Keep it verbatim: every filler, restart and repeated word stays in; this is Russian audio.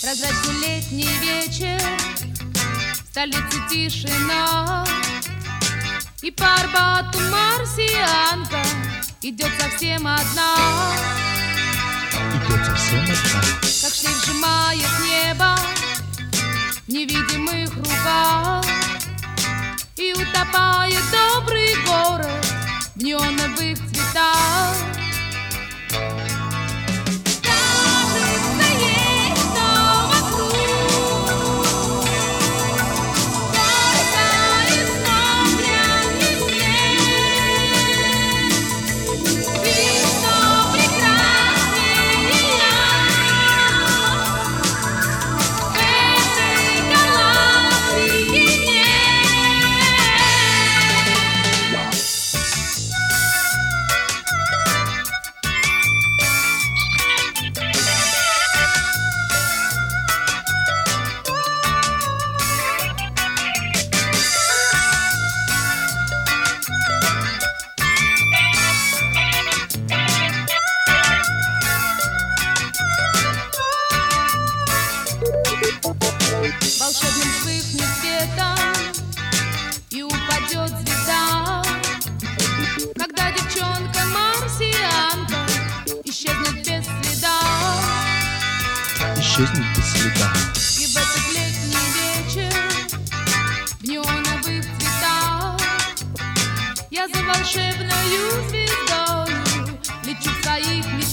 Прозрачный летний вечер, в столице тишина, и по Арбату марсианка идет совсем одна. Идет совсем одна. Как шлейф сжимает небо в невидимых руках, и утопает добрый город в неоновых цветах. Волшебным вспыхнет светом и упадет звезда, когда девчонка-марсианка исчезнет без следа. Исчезнет без следа. И в этот летний вечер в неоновых цветах я за волшебною звездою лечу в своих мечтах.